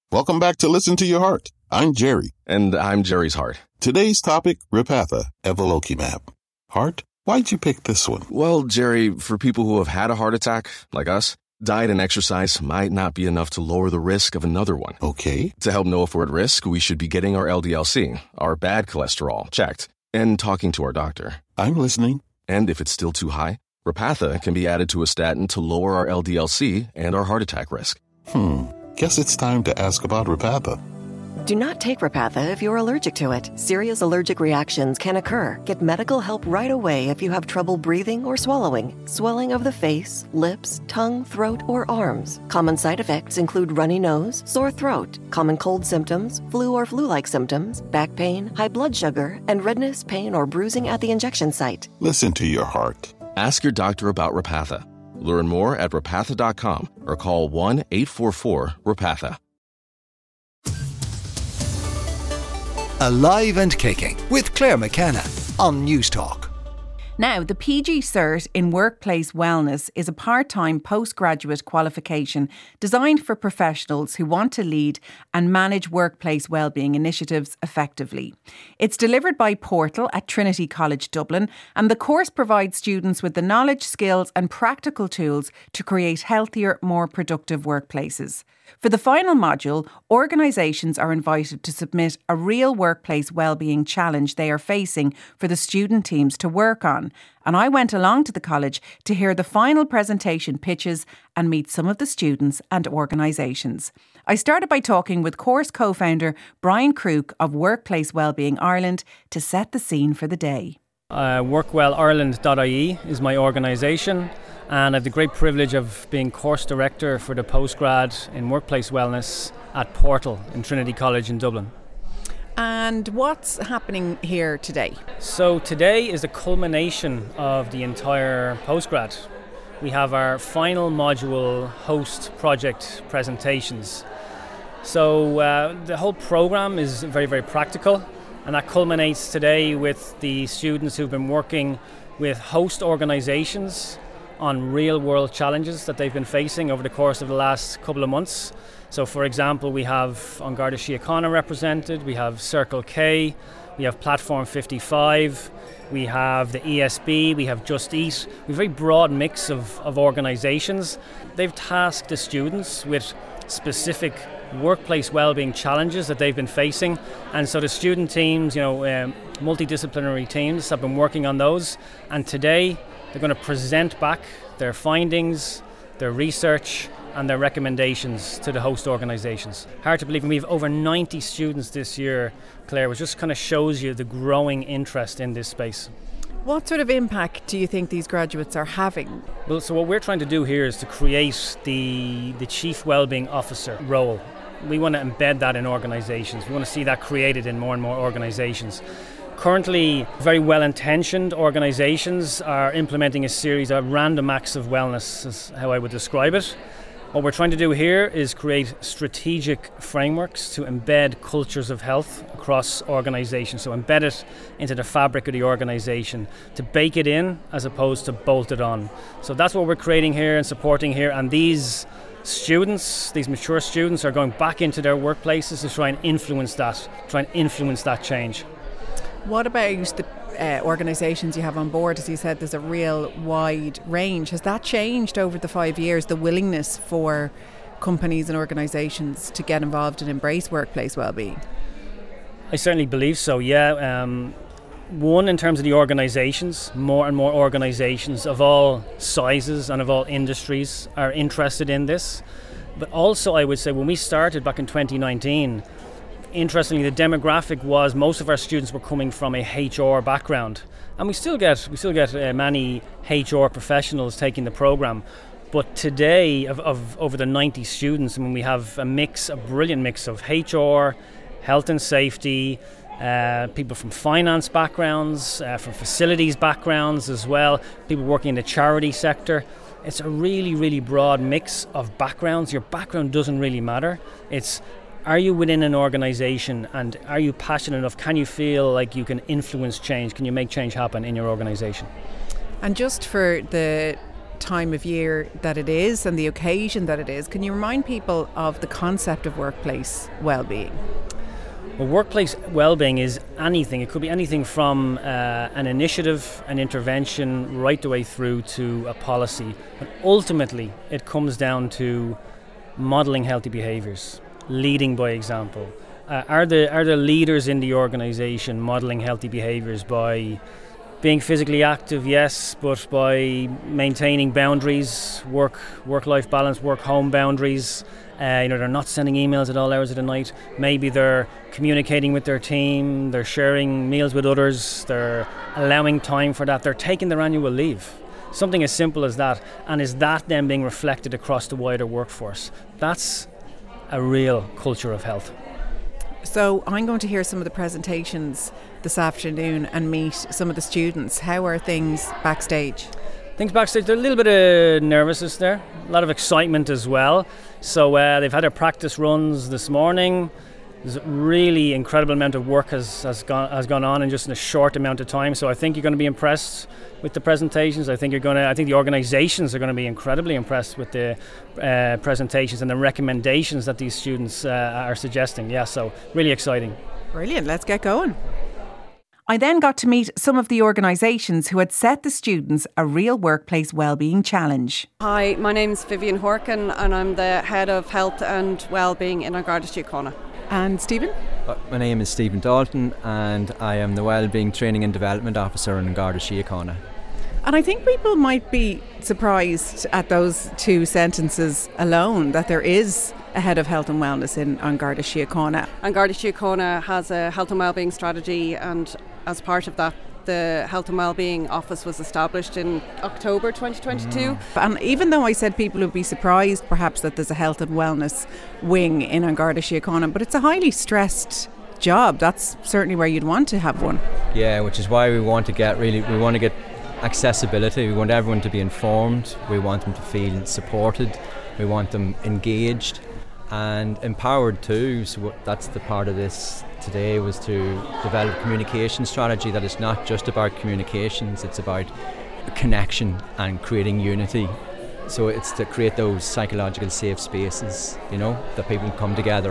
Welcome back to Listen to Your Heart. I'm Jerry. And I'm Jerry's heart. Today's topic, Repatha, Evolocumab. Heart, why'd you pick this one? Well, Jerry, for people who have had a heart attack, like us, diet and exercise might not be enough to lower the risk of another one. Okay. To help know if we're at risk, we should be getting our LDL-C, our bad cholesterol, checked, and talking to our doctor. I'm listening. And if it's still too high, Repatha can be added to a statin to lower our LDL-C and our heart attack risk. Guess it's time to ask about Repatha. Do not take Repatha if you're allergic to it. Serious allergic reactions can occur. Get medical help right away if you have trouble breathing or swallowing, swelling of the face, lips, tongue, throat, or arms. Common side effects include runny nose, sore throat, common cold symptoms, flu or flu-like symptoms, back pain, high blood sugar, and redness, pain, or bruising at the injection site. Listen to your heart. Ask your doctor about Repatha. Learn more at repatha.com or call 1-844-REPATHA. Alive and Kicking with Claire McKenna on News Talk. Now, the PG Cert in Workplace Wellness is a part-time postgraduate qualification designed for professionals who want to lead and manage workplace wellbeing initiatives effectively. It's delivered by Portal at Trinity College Dublin, and the course provides students with the knowledge, skills and practical tools to create healthier, more productive workplaces. For the final module, organisations are invited to submit a real workplace wellbeing challenge they are facing for the student teams to work on. And I went along to the college to hear the final presentation pitches and meet some of the students and organisations. I started by talking with course co-founder Brian Crook of Workplace Wellbeing Ireland to set the scene for the day. WorkwellIreland.ie is my organisation, and I have the great privilege of being course director for the postgrad in workplace wellness at Portal in Trinity College in Dublin. And what's happening here today? So today is the culmination of the entire postgrad. We have our final module host project presentations. So the whole programme is very, very practical, and that culminates today with the students who've been working with host organisations on real-world challenges that they've been facing over the course of the last couple of months. So, for example, we have An Garda Síochána represented, we have Circle K, we have Platform 55, we have the ESB, we have Just Eat. We have a very broad mix of organisations. They've tasked the students with specific workplace wellbeing challenges that they've been facing, and so the student teams, multidisciplinary teams, have been working on those, and today they're going to present back their findings, their research and their recommendations to the host organisations. Hard to believe, we have over 90 students this year, Claire, which just kind of shows you the growing interest in this space. What sort of impact do you think these graduates are having? Well, so what we're trying to do here is to create the Chief Wellbeing Officer role. We want to embed that in organisations. We want to see that created in more and more organisations. Currently, very well-intentioned organisations are implementing a series of random acts of wellness, is how I would describe it. What we're trying to do here is create strategic frameworks to embed cultures of health across organisations, so embed it into the fabric of the organisation, to bake it in as opposed to bolt it on. So that's what we're creating here and supporting here, and these students, these mature students, are going back into their workplaces to try and influence that change. What about the organisations you have on board? As you said, there's a real wide range. Has that changed over the 5 years, the willingness for companies and organisations to get involved and embrace workplace wellbeing? I certainly believe so, yeah. One, in terms of the organisations, more and more organisations of all sizes and of all industries are interested in this. But also, I would say, when we started back in 2019, interestingly, the demographic was most of our students were coming from a HR background, and we still get many HR professionals taking the program. But today, of over the 90 students, I mean, we have a brilliant mix of HR, health and safety, people from finance backgrounds, from facilities backgrounds as well, people working in the charity sector. It's a really, really broad mix of backgrounds. Your background doesn't really matter. It's, are you within an organisation, and are you passionate enough? Can you feel like you can influence change? Can you make change happen in your organisation? And just for the time of year that it is and the occasion that it is, can you remind people of the concept of workplace well-being? Well, workplace well-being is anything. It could be anything from an initiative, an intervention, right the way through to a policy. But ultimately, it comes down to modelling healthy behaviours, leading by example. Are the leaders in the organisation modelling healthy behaviours by being physically active? Yes, but by maintaining boundaries, work-life balance, work-home boundaries. They're not sending emails at all hours of the night. Maybe they're communicating with their team, they're sharing meals with others, they're allowing time for that, they're taking their annual leave. Something as simple as that. And is that then being reflected across the wider workforce? That's a real culture of health. So I'm going to hear some of the presentations this afternoon and meet some of the students. How are things backstage? Things backstage, there's a little bit of nervousness there, a lot of excitement as well. So they've had their practice runs this morning. There's a really incredible amount of work has gone on in just in a short amount of time. So I think you're going to be impressed with the presentations. I think the organisations are going to be incredibly impressed with the presentations and the recommendations that these students are suggesting. Yeah, so really exciting. Brilliant. Let's get going. I then got to meet some of the organisations who had set the students a real workplace wellbeing challenge. Hi, my name's Vivian Horkin and I'm the Head of Health and Wellbeing in Garda Síochána. And Stephen? My name is Stephen Dalton and I am the Wellbeing Training and Development Officer in Garda Síochána. And I think people might be surprised at those two sentences alone, that there is a Head of Health and Wellness in Garda Síochána. And Garda Síochána has a health and wellbeing strategy, and as part of that, the Health and Wellbeing Office was established in October 2022. And even though I said people would be surprised perhaps that there's a health and wellness wing in Garda Síochána, but it's a highly stressed job. That's certainly where you'd want to have one. Yeah, which is why we want to get accessibility. We want everyone to be informed. We want them to feel supported. We want them engaged and empowered too. So that's the part of this today, was to develop a communication strategy that is not just about communications, it's about connection and creating unity. So it's to create those psychological safe spaces, that people can come together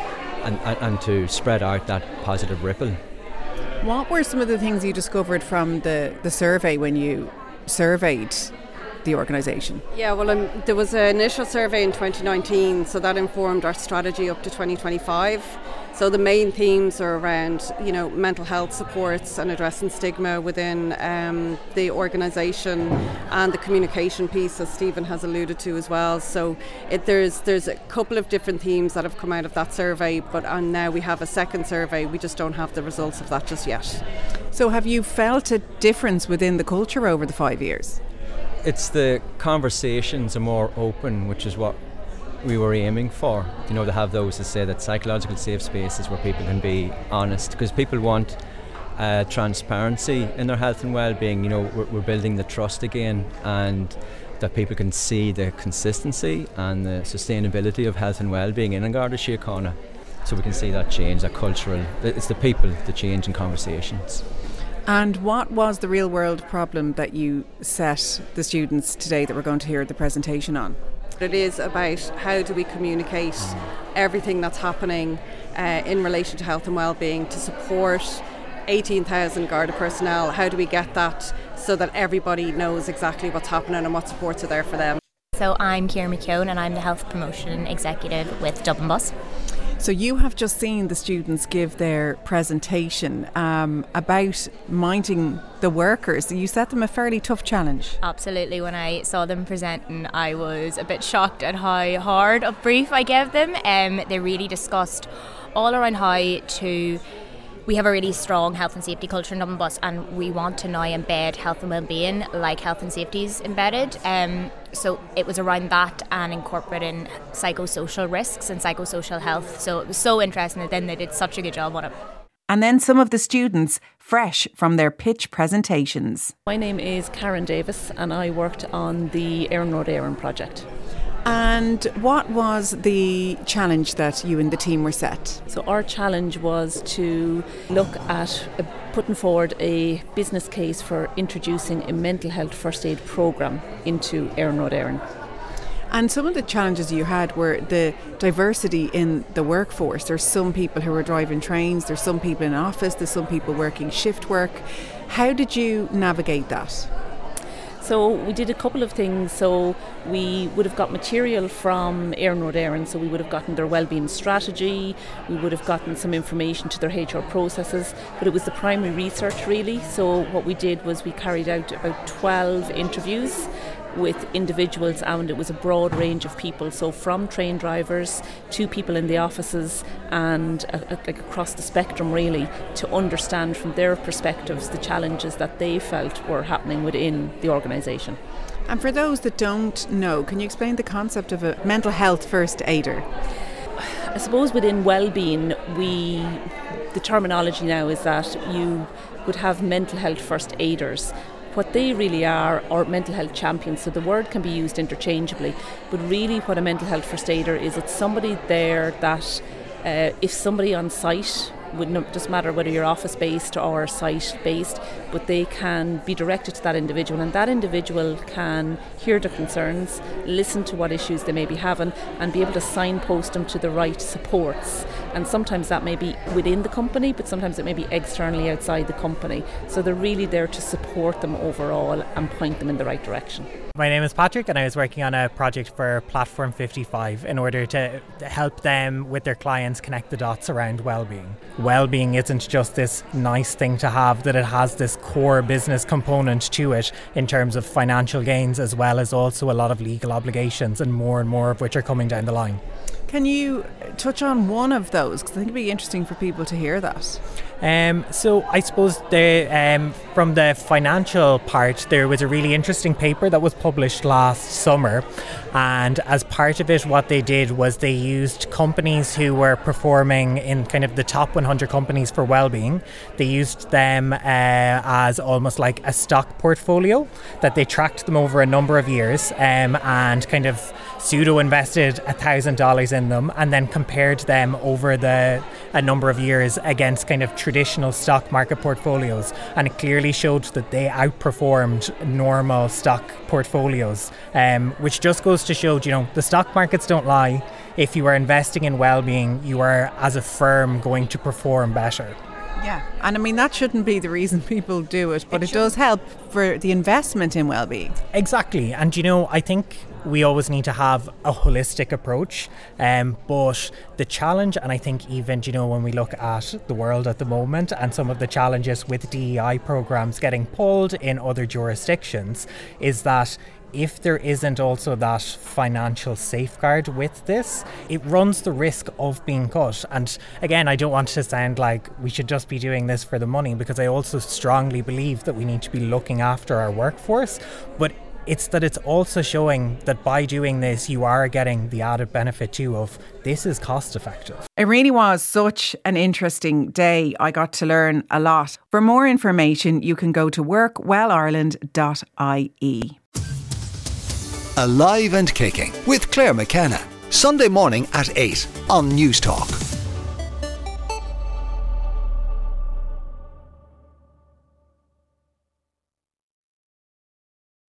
and to spread out that positive ripple. What were some of the things you discovered from the survey when you surveyed the organisation? Yeah, well, there was an initial survey in 2019, so that informed our strategy up to 2025. So the main themes are around, mental health supports and addressing stigma within the organisation, and the communication piece, as Stephen has alluded to as well. So there's a couple of different themes that have come out of that survey, and now we have a second survey. We just don't have the results of that just yet. So have you felt a difference within the culture over the 5 years? It's the conversations are more open, which is what we were aiming for, to have those, to say that psychological safe spaces where people can be honest, because people want transparency in their health and well-being. We're building the trust again, and that people can see the consistency and the sustainability of health and well-being in Garda Síochána, so we can see that change, that cultural, it's the people, the change in conversations. And what was the real world problem that you set the students today that we're going to hear the presentation on? It is about how do we communicate everything that's happening in relation to health and wellbeing to support 18,000 Garda personnel. How do we get that so that everybody knows exactly what's happening and what supports are there for them? So I'm Ciara McKeown and I'm the Health Promotion Executive with Dublin Bus. So you have just seen the students give their presentation about minding the workers. You set them a fairly tough challenge. Absolutely. When I saw them presenting, I was a bit shocked at how hard a brief I gave them. They really discussed all around how we have a really strong health and safety culture in Dublin Bus, and we want to now embed health and wellbeing like health and safety is embedded. So it was around that and incorporating psychosocial risks and psychosocial health. So it was so interesting, and then they did such a good job on it. And then some of the students, fresh from their pitch presentations. My name is Karen Davis and I worked on the Éireann Road Éireann project. And what was the challenge that you and the team were set? So our challenge was to look at putting forward a business case for introducing a mental health first aid programme into Éireann Road Éireann. And some of the challenges you had were the diversity in the workforce. There's some people who are driving trains, there's some people in office, there's some people working shift work. How did you navigate that? So we did a couple of things. So we would have got material from Éireann Road Éireann, so we would have gotten their wellbeing strategy, we would have gotten some information to their HR processes, but it was the primary research really. So what we did was we carried out about 12 interviews with individuals, and it was a broad range of people, so from train drivers to people in the offices and across the spectrum really, to understand from their perspectives the challenges that they felt were happening within the organisation. And for those that don't know, can you explain the concept of a mental health first aider? I suppose within wellbeing, the terminology now is that you would have mental health first aiders. What they really are mental health champions, so the word can be used interchangeably, but really what a mental health first aider is, it's somebody there that if somebody on site, wouldn't just matter whether you're office based or site based, but they can be directed to that individual, and that individual can hear their concerns, listen to what issues they may be having, and be able to signpost them to the right supports. And sometimes that may be within the company, but sometimes it may be externally outside the company. So they're really there to support them overall and point them in the right direction. My name is Patrick, and I was working on a project for Platform 55 in order to help them with their clients connect the dots around well-being. Well-being isn't just this nice thing to have, that it has this core business component to it in terms of financial gains, as well as also a lot of legal obligations, and more of which are coming down the line. Can you touch on one of those? Because I think it'd be interesting for people to hear that. So I suppose from the financial part, there was a really interesting paper that was published last summer, and as part of it, what they did was they used companies who were performing in kind of the top 100 companies for well-being. They used them as almost like a stock portfolio, that they tracked them over a number of years and kind of pseudo-invested $1,000 in them, and then compared them over a number of years against kind of traditional stock market portfolios, and it clearly showed that they outperformed normal stock portfolios, which just goes to show, the stock markets don't lie. If you are investing in well-being, you are as a firm going to perform better. Yeah, and I mean that shouldn't be the reason people do it, but it does help for the investment in well-being. Exactly, and I think we always need to have a holistic approach, but the challenge, and I think even when we look at the world at the moment and some of the challenges with DEI programs getting pulled in other jurisdictions, is that if there isn't also that financial safeguard with this, it runs the risk of being cut. And again, I don't want to sound like we should just be doing this for the money, because I also strongly believe that we need to be looking after our workforce, but it's that it's also showing that by doing this, you are getting the added benefit too of this is cost effective. It really was such an interesting day. I got to learn a lot. For more information, you can go to workwellireland.ie. Alive and Kicking with Claire McKenna. Sunday morning at 8 on News Talk.